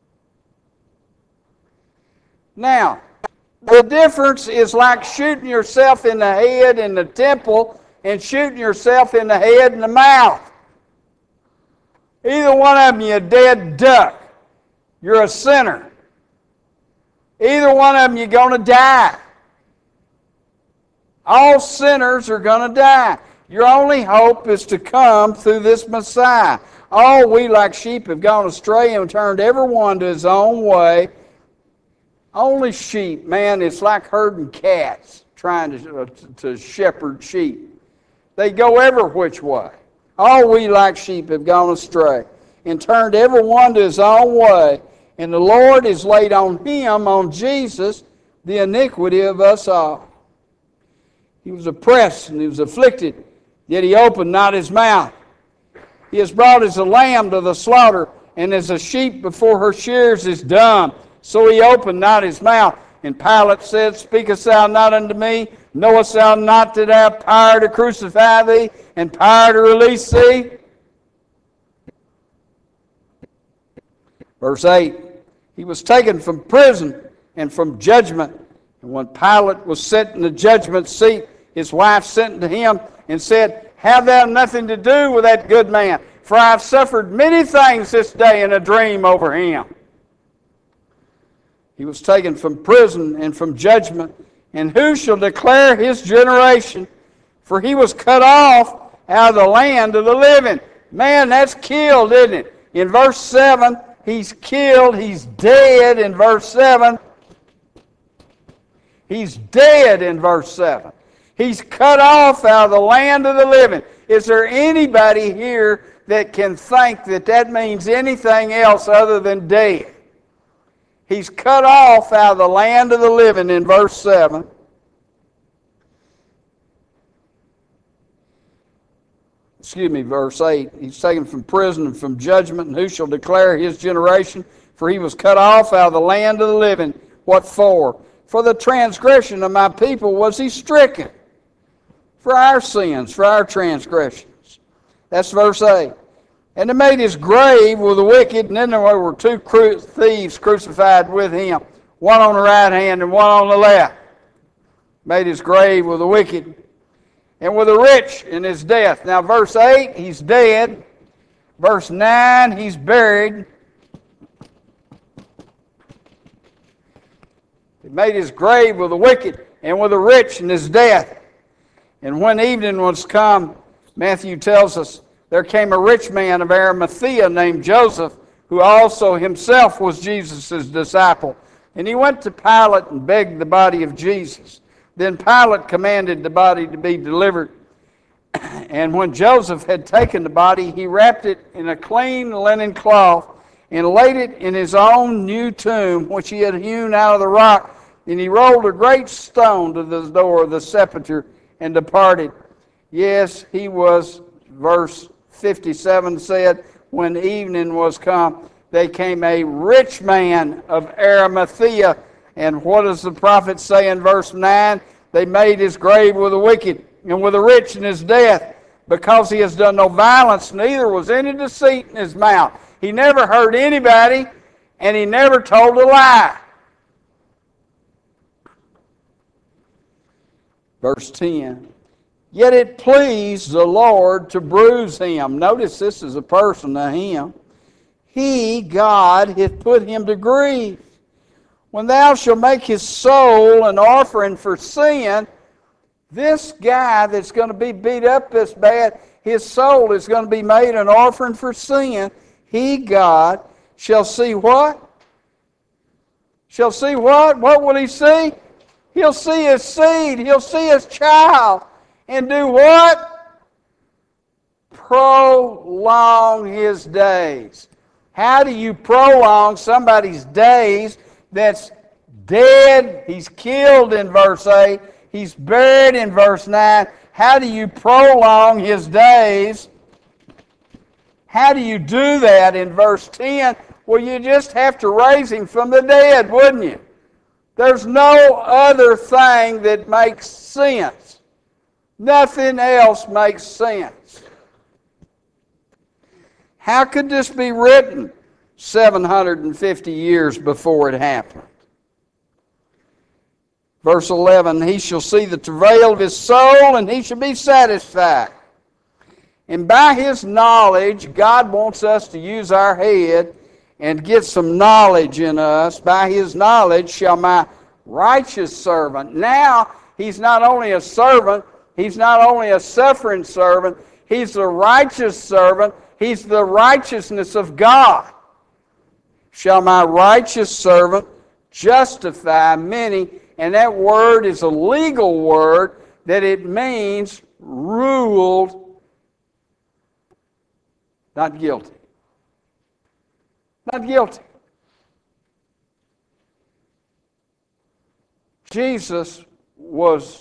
Now, the difference is like shooting yourself in the head in the temple and shooting yourself in the head in the mouth. Either one of them, you're a dead duck. You're a sinner. Either one of them, you're going to die. All sinners are going to die. Your only hope is to come through this Messiah. All we like sheep have gone astray and turned every one to his own way. Only sheep, man, it's like herding cats trying to shepherd sheep. They go every which way. All we like sheep have gone astray and turned every one to his own way. And the Lord has laid on Him, on Jesus, the iniquity of us all. He was oppressed and He was afflicted, yet He opened not His mouth. He is brought as a lamb to the slaughter, and as a sheep before her shears is dumb. So He opened not His mouth. And Pilate said, speakest thou not unto me? Knowest thou not that I have power to crucify thee, and power to release thee? Verse 8, He was taken from prison and from judgment. And when Pilate was set in the judgment seat, his wife sent to him and said, have thou nothing to do with that good man, for I have suffered many things this day in a dream over him. He was taken from prison and from judgment. And who shall declare his generation? For he was cut off out of the land of the living. Man, that's killed, isn't it? In verse 7, He's killed, He's dead in verse 7. He's dead in verse 7. He's cut off out of the land of the living. Is there anybody here that can think that that means anything else other than dead? He's cut off out of the land of the living in verse 7. Verse 8. He's taken from prison and from judgment, and who shall declare his generation? For he was cut off out of the land of the living. What for? For the transgression of my people was he stricken. For our sins, for our transgressions. That's verse 8. And they made his grave with the wicked, and then there were two thieves crucified with him, one on the right hand and one on the left. Made his grave with the wicked and with the rich in his death. Now verse 8, he's dead. Verse 9, he's buried. He made his grave with the wicked and with the rich in his death. And when evening was come, Matthew tells us, there came a rich man of Arimathea named Joseph, who also himself was Jesus' disciple. And he went to Pilate and begged the body of Jesus. Then Pilate commanded the body to be delivered. And when Joseph had taken the body, he wrapped it in a clean linen cloth and laid it in his own new tomb, which he had hewn out of the rock. And he rolled a great stone to the door of the sepulchre and departed. Yes, he was, verse 57 said, when evening was come, there came a rich man of Arimathea. And what does the prophet say in verse 9? They made his grave with the wicked and with the rich in his death, because he has done no violence, neither was any deceit in his mouth. He never hurt anybody, and he never told a lie. Verse 10, yet it pleased the Lord to bruise him. Notice this is a person, a him. He, God, hath put him to grief. When thou shalt make his soul an offering for sin, this guy that's going to be beat up this bad, his soul is going to be made an offering for sin. He, God, shall see what? Shall see what? What will he see? He'll see his seed. He'll see his child. And do what? Prolong his days. How do you prolong somebody's days that's dead? He's killed in verse 8. He's buried in verse 9. How do you prolong his days? How do you do that in verse 10? Well, you just have to raise him from the dead, wouldn't you? There's no other thing that makes sense. Nothing else makes sense. How could this be written 750 years before it happened? Verse 11, he shall see the travail of his soul, and he shall be satisfied. And by his knowledge, God wants us to use our head and get some knowledge in us. By his knowledge shall my righteous servant. Now, he's not only a servant, he's not only a suffering servant, he's the righteous servant. He's the righteousness of God. Shall my righteous servant justify many? And that word is a legal word, that it means ruled, not guilty. Not guilty. Jesus was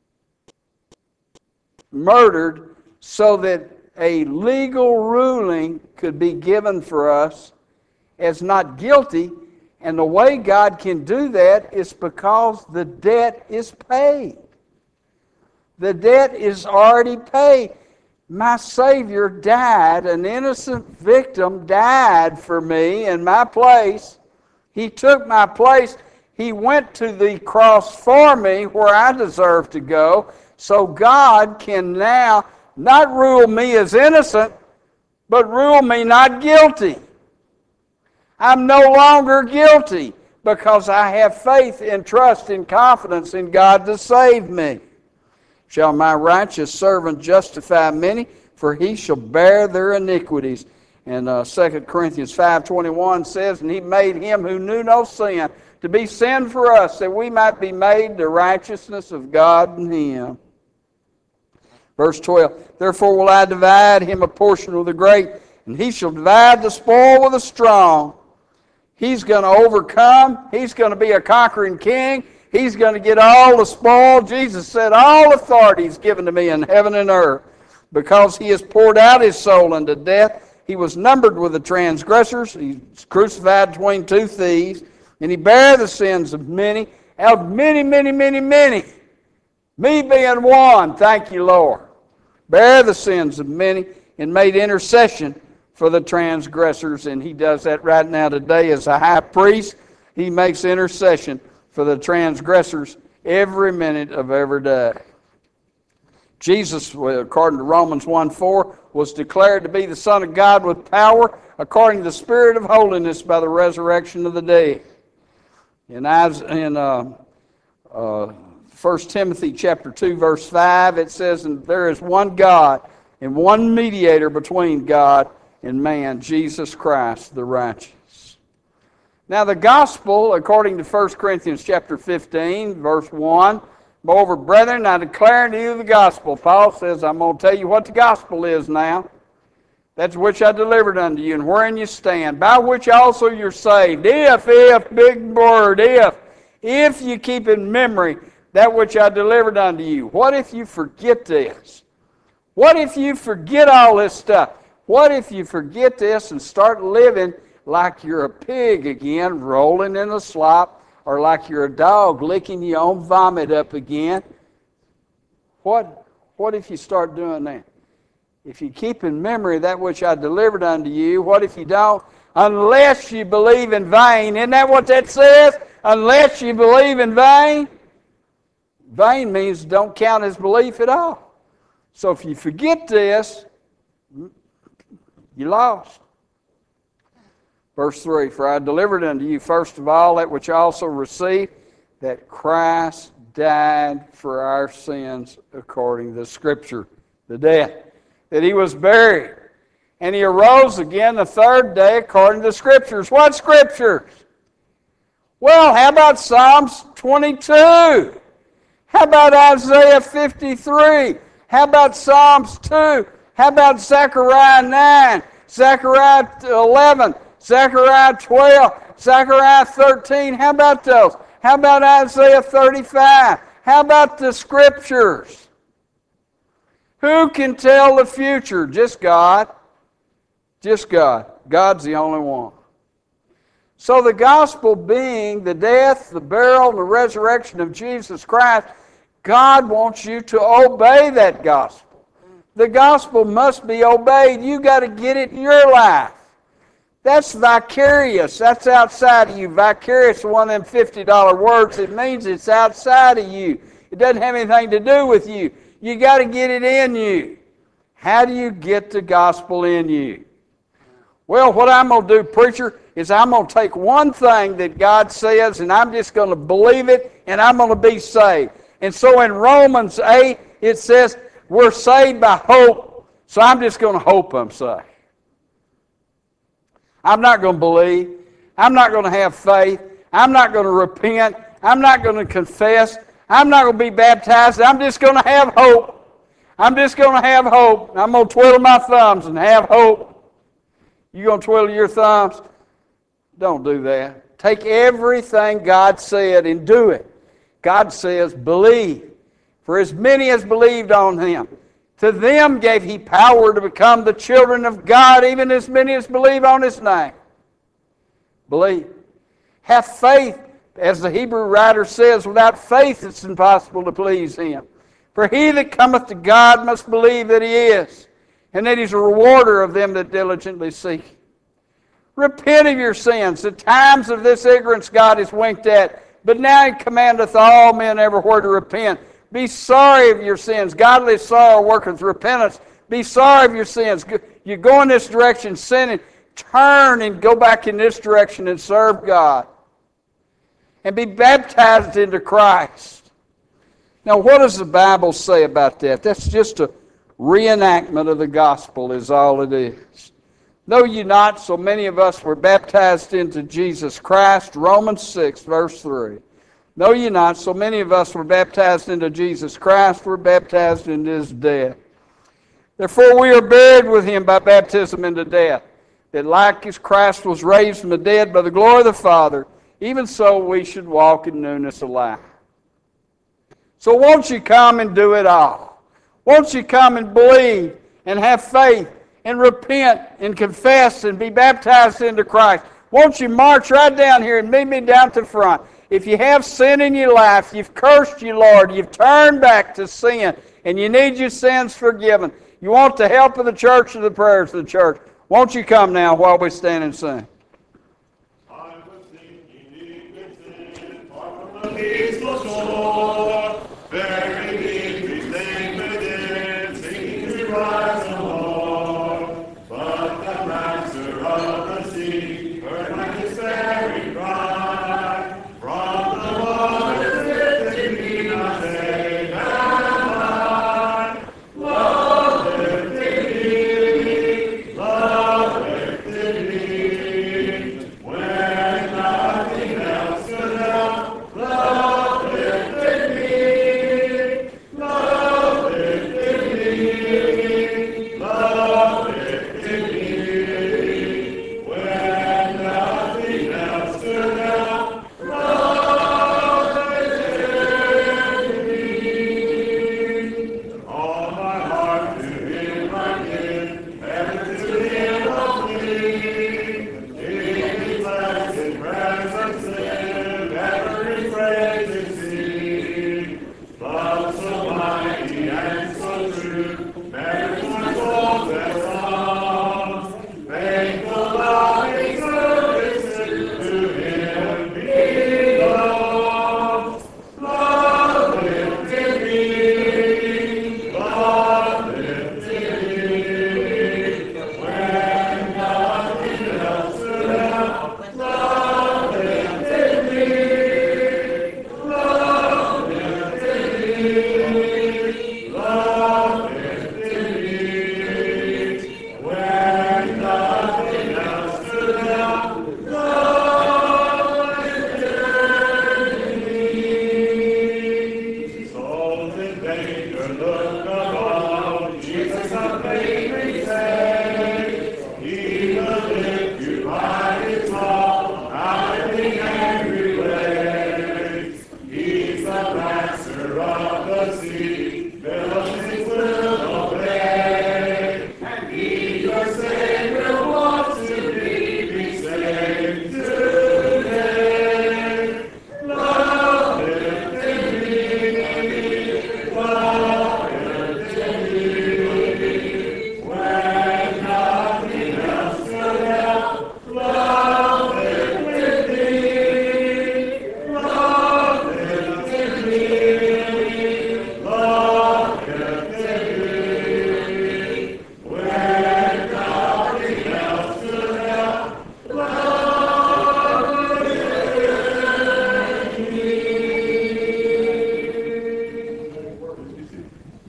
murdered so that a legal ruling could be given for us as not guilty. And the way God can do that is because the debt is paid. The debt is already paid. My Savior died, an innocent victim died for me in my place. He took my place. He went to the cross for me where I deserve to go. So God can now not rule me as innocent, but rule me not guilty. I'm no longer guilty because I have faith and trust and confidence in God to save me. Shall my righteous servant justify many? For he shall bear their iniquities. And 2 Corinthians 5:21 says, and he made him who knew no sin to be sin for us, that we might be made the righteousness of God in him. Verse 12, therefore will I divide him a portion with the great, and he shall divide the spoil with the strong. He's going to overcome. He's going to be a conquering king. He's going to get all the spoil. Jesus said, all authority is given to me in heaven and earth. Because he has poured out his soul unto death, he was numbered with the transgressors. He's crucified between two thieves. And he bare the sins of many, out many, many, many, many. Me being one, thank you, Lord. Bare the sins of many and made intercession for the transgressors. And he does that right now today as a high priest. He makes intercession for the transgressors every minute of every day. Jesus, according to Romans 1:4, was declared to be the Son of God with power according to the Spirit of holiness by the resurrection of the dead. In 1 Timothy chapter 2, verse 5, it says, and there is one God and one mediator between God and man, Jesus Christ the righteous. Now the gospel, according to 1 Corinthians chapter 15, verse 1, moreover, brethren, I declare unto you the gospel. Paul says, I'm going to tell you what the gospel is now. That's which I delivered unto you, and wherein you stand, by which also you're saved. If, big word, if you keep in memory that which I delivered unto you. What if you forget this? What if you forget all this stuff? What if you forget this and start living like you're a pig again, rolling in the slop, or like you're a dog licking your own vomit up again? What if you start doing that? If you keep in memory that which I delivered unto you, what if you don't? Unless you believe in vain. Isn't that what that says? Unless you believe in vain. Vain means don't count as belief at all. So if you forget this, you lost. Verse 3, for I delivered unto you first of all that which I also received, that Christ died for our sins according to the Scripture, the death, that he was buried, and he arose again the third day according to the Scriptures. What Scriptures? Well, how about Psalms 22? How about Isaiah 53? How about Psalms 2? How about Zechariah 9? Zechariah 11? Zechariah 12, Zechariah 13, how about those? How about Isaiah 35? How about the Scriptures? Who can tell the future? Just God. Just God. God's the only one. So the gospel being the death, the burial, and the resurrection of Jesus Christ, God wants you to obey that gospel. The gospel must be obeyed. You got to get it in your life. That's vicarious. That's outside of you. Vicarious is one of them $50 words. It means it's outside of you. It doesn't have anything to do with you. You got to get it in you. How do you get the gospel in you? Well, what I'm going to do, preacher, is I'm going to take one thing that God says, and I'm just going to believe it, and I'm going to be saved. And so in Romans 8, it says, we're saved by hope. So I'm just going to hope I'm saved. I'm not going to believe. I'm not going to have faith. I'm not going to repent. I'm not going to confess. I'm not going to be baptized. I'm just going to have hope. I'm just going to have hope. I'm going to twiddle my thumbs and have hope. You going to twiddle your thumbs? Don't do that. Take everything God said and do it. God says, believe. For as many as believed on him, to them gave he power to become the children of God, even as many as believe on his name. Believe. Have faith, as the Hebrew writer says, without faith it's impossible to please him. For he that cometh to God must believe that he is, and that he's a rewarder of them that diligently seek him. Repent of your sins. The times of this ignorance God has winked at, but now he commandeth all men everywhere to repent. Be sorry of your sins. Godly sorrow worketh repentance. Be sorry of your sins. You go in this direction, sinning. Turn and go back in this direction and serve God. And be baptized into Christ. Now, what does the Bible say about that? That's just a reenactment of the gospel is all it is. Know ye not, so many of us were baptized into Jesus Christ. Romans 6, verse 3. Know ye not, so many of us were baptized into Jesus Christ, were baptized into his death. Therefore we are buried with him by baptism into death, that like as Christ was raised from the dead by the glory of the Father, even so we should walk in newness of life. So won't you come and do it all? Won't you come and believe and have faith and repent and confess and be baptized into Christ? Won't you march right down here and meet me down to the front? If you have sin in your life, you've cursed you, Lord, you've turned back to sin, and you need your sins forgiven, you want the help of the church and the prayers of the church, won't you come now while we stand and sing? I was thinking deep within, far from the peaceful shore, there